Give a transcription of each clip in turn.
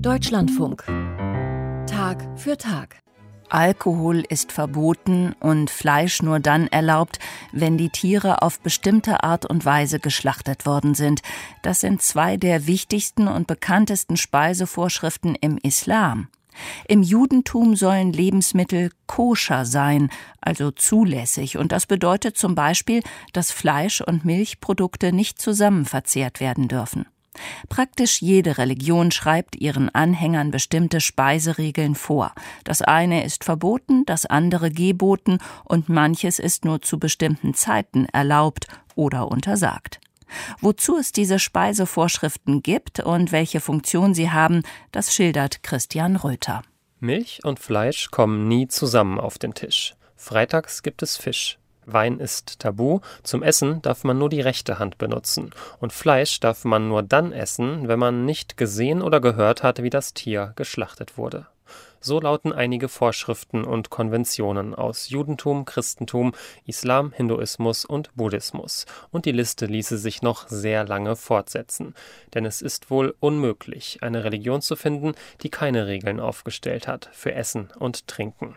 Deutschlandfunk. Tag für Tag. Alkohol ist verboten und Fleisch nur dann erlaubt, wenn die Tiere auf bestimmte Art und Weise geschlachtet worden sind. Das sind zwei der wichtigsten und bekanntesten Speisevorschriften im Islam. Im Judentum sollen Lebensmittel koscher sein, also zulässig, und das bedeutet zum Beispiel, dass Fleisch- und Milchprodukte nicht zusammen verzehrt werden dürfen. Praktisch jede Religion schreibt ihren Anhängern bestimmte Speiseregeln vor. Das eine ist verboten, das andere geboten und manches ist nur zu bestimmten Zeiten erlaubt oder untersagt. Wozu es diese Speisevorschriften gibt und welche Funktion sie haben, das schildert Christian Röther. Milch und Fleisch kommen nie zusammen auf den Tisch. Freitags gibt es Fisch. Wein ist tabu, zum Essen darf man nur die rechte Hand benutzen und Fleisch darf man nur dann essen, wenn man nicht gesehen oder gehört hat, wie das Tier geschlachtet wurde. So lauten einige Vorschriften und Konventionen aus Judentum, Christentum, Islam, Hinduismus und Buddhismus. Und die Liste ließe sich noch sehr lange fortsetzen. Denn es ist wohl unmöglich, eine Religion zu finden, die keine Regeln aufgestellt hat für Essen und Trinken.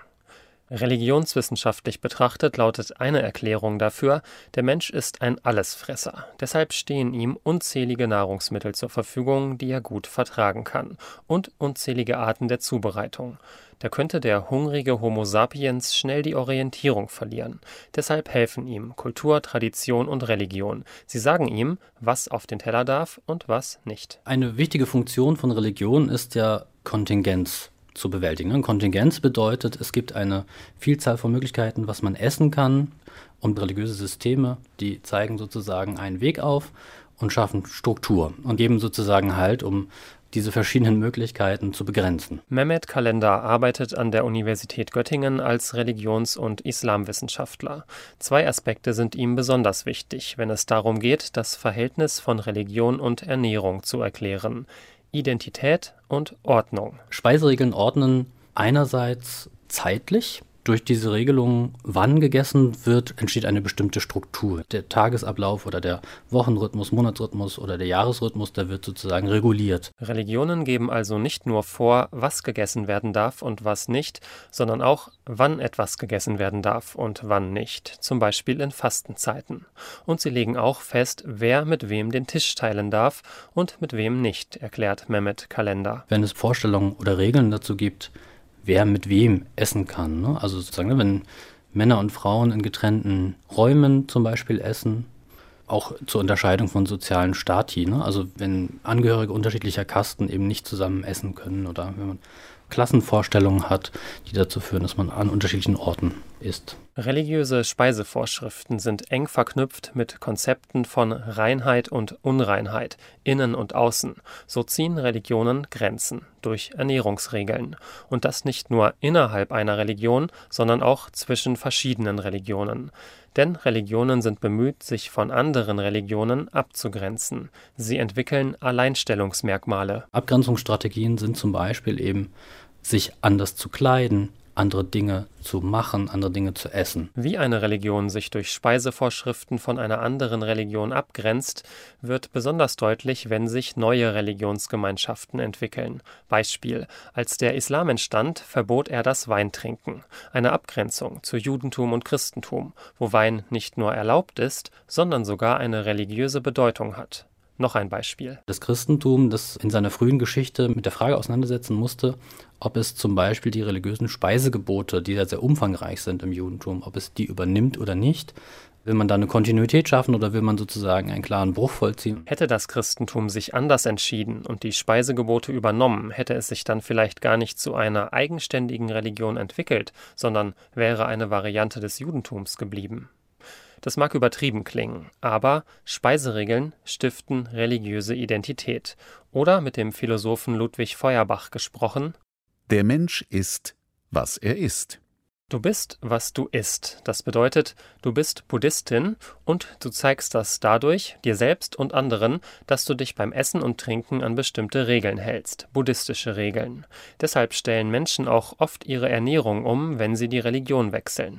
Religionswissenschaftlich betrachtet lautet eine Erklärung dafür, der Mensch ist ein Allesfresser. Deshalb stehen ihm unzählige Nahrungsmittel zur Verfügung, die er gut vertragen kann, und unzählige Arten der Zubereitung. Da könnte der hungrige Homo sapiens schnell die Orientierung verlieren. Deshalb helfen ihm Kultur, Tradition und Religion. Sie sagen ihm, was auf den Teller darf und was nicht. Eine wichtige Funktion von Religion ist ja Kontingenz zu bewältigen. Kontingenz bedeutet, es gibt eine Vielzahl von Möglichkeiten, was man essen kann, und religiöse Systeme, die zeigen sozusagen einen Weg auf und schaffen Struktur und geben sozusagen Halt, um diese verschiedenen Möglichkeiten zu begrenzen. Mehmet Kalender arbeitet an der Universität Göttingen als Religions- und Islamwissenschaftler. Zwei Aspekte sind ihm besonders wichtig, wenn es darum geht, das Verhältnis von Religion und Ernährung zu erklären: Identität und Ordnung. Speiseregeln ordnen einerseits zeitlich. Durch diese Regelung, wann gegessen wird, entsteht eine bestimmte Struktur. Der Tagesablauf oder der Wochenrhythmus, Monatsrhythmus oder der Jahresrhythmus, der wird sozusagen reguliert. Religionen geben also nicht nur vor, was gegessen werden darf und was nicht, sondern auch, wann etwas gegessen werden darf und wann nicht, zum Beispiel in Fastenzeiten. Und sie legen auch fest, wer mit wem den Tisch teilen darf und mit wem nicht, erklärt Mehmet Kalender. Wenn es Vorstellungen oder Regeln dazu gibt, wer mit wem essen kann, ne? Also sozusagen, wenn Männer und Frauen in getrennten Räumen zum Beispiel essen, auch zur Unterscheidung von sozialen Stati, ne? Also wenn Angehörige unterschiedlicher Kasten eben nicht zusammen essen können oder wenn man Klassenvorstellungen hat, die dazu führen, dass man an unterschiedlichen Orten isst. Religiöse Speisevorschriften sind eng verknüpft mit Konzepten von Reinheit und Unreinheit, innen und außen. So ziehen Religionen Grenzen durch Ernährungsregeln. Und das nicht nur innerhalb einer Religion, sondern auch zwischen verschiedenen Religionen. Denn Religionen sind bemüht, sich von anderen Religionen abzugrenzen. Sie entwickeln Alleinstellungsmerkmale. Abgrenzungsstrategien sind zum Beispiel eben, sich anders zu kleiden, andere Dinge zu machen, andere Dinge zu essen. Wie eine Religion sich durch Speisevorschriften von einer anderen Religion abgrenzt, wird besonders deutlich, wenn sich neue Religionsgemeinschaften entwickeln. Beispiel: Als der Islam entstand, verbot er das Weintrinken. Eine Abgrenzung zu Judentum und Christentum, wo Wein nicht nur erlaubt ist, sondern sogar eine religiöse Bedeutung hat. Noch ein Beispiel. Das Christentum, das in seiner frühen Geschichte mit der Frage auseinandersetzen musste, ob es zum Beispiel die religiösen Speisegebote, die ja sehr umfangreich sind im Judentum, ob es die übernimmt oder nicht. Will man da eine Kontinuität schaffen oder will man sozusagen einen klaren Bruch vollziehen? Hätte das Christentum sich anders entschieden und die Speisegebote übernommen, hätte es sich dann vielleicht gar nicht zu einer eigenständigen Religion entwickelt, sondern wäre eine Variante des Judentums geblieben. Das mag übertrieben klingen, aber Speiseregeln stiften religiöse Identität. Oder mit dem Philosophen Ludwig Feuerbach gesprochen: Der Mensch ist, was er ist. Du bist, was du isst. Das bedeutet, du bist Buddhistin und du zeigst das dadurch, dir selbst und anderen, dass du dich beim Essen und Trinken an bestimmte Regeln hältst, buddhistische Regeln. Deshalb stellen Menschen auch oft ihre Ernährung um, wenn sie die Religion wechseln.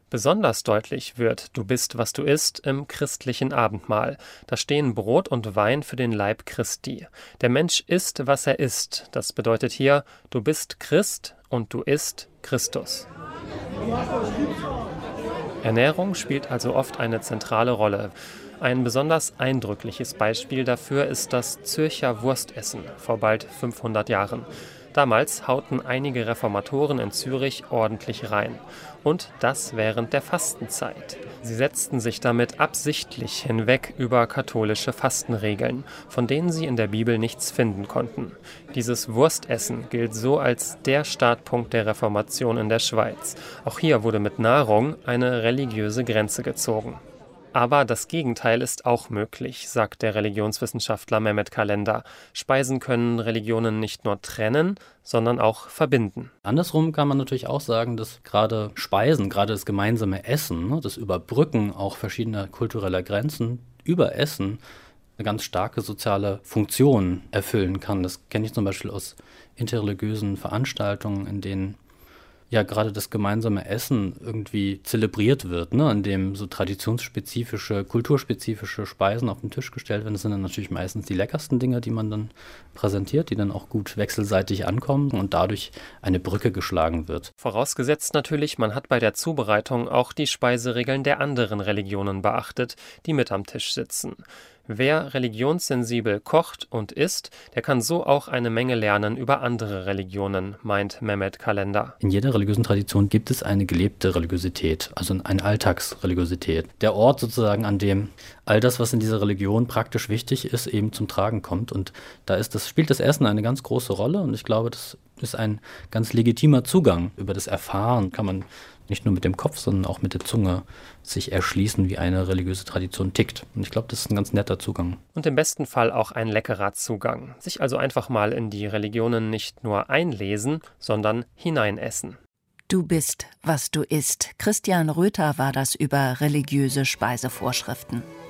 Besonders deutlich wird „Du bist, was du isst“ im christlichen Abendmahl. Da stehen Brot und Wein für den Leib Christi. Der Mensch isst, was er isst. Das bedeutet hier, du bist Christ und du isst Christus. Ernährung spielt also oft eine zentrale Rolle. Ein besonders eindrückliches Beispiel dafür ist das Zürcher Wurstessen vor bald 500 Jahren. Damals hauten einige Reformatoren in Zürich ordentlich rein. Und das während der Fastenzeit. Sie setzten sich damit absichtlich hinweg über katholische Fastenregeln, von denen sie in der Bibel nichts finden konnten. Dieses Wurstessen gilt so als der Startpunkt der Reformation in der Schweiz. Auch hier wurde mit Nahrung eine religiöse Grenze gezogen. Aber das Gegenteil ist auch möglich, sagt der Religionswissenschaftler Mehmet Kalender. Speisen können Religionen nicht nur trennen, sondern auch verbinden. Andersrum kann man natürlich auch sagen, dass gerade Speisen, gerade das gemeinsame Essen, das Überbrücken auch verschiedener kultureller Grenzen über Essen eine ganz starke soziale Funktion erfüllen kann. Das kenne ich zum Beispiel aus interreligiösen Veranstaltungen, in denen ja gerade das gemeinsame Essen irgendwie zelebriert wird, ne? In dem so traditionsspezifische, kulturspezifische Speisen auf den Tisch gestellt werden. Das sind dann natürlich meistens die leckersten Dinge, die man dann präsentiert, die dann auch gut wechselseitig ankommen und dadurch eine Brücke geschlagen wird. Vorausgesetzt natürlich, man hat bei der Zubereitung auch die Speiseregeln der anderen Religionen beachtet, die mit am Tisch sitzen. Wer religionssensibel kocht und isst, der kann so auch eine Menge lernen über andere Religionen, meint Mehmet Kalender. In jeder religiösen Tradition gibt es eine gelebte Religiosität, also eine Alltagsreligiosität. Der Ort sozusagen, an dem all das, was in dieser Religion praktisch wichtig ist, eben zum Tragen kommt. Und da spielt das Essen eine ganz große Rolle. Und ich glaube, das ist ein ganz legitimer Zugang. Über das Erfahren kann man nicht nur mit dem Kopf, sondern auch mit der Zunge sich erschließen, wie eine religiöse Tradition tickt. Und ich glaube, das ist ein ganz netter Zugang. Und im besten Fall auch ein leckerer Zugang. Sich also einfach mal in die Religionen nicht nur einlesen, sondern hineinessen. Du bist, was du isst. Christian Röther war das über religiöse Speisevorschriften.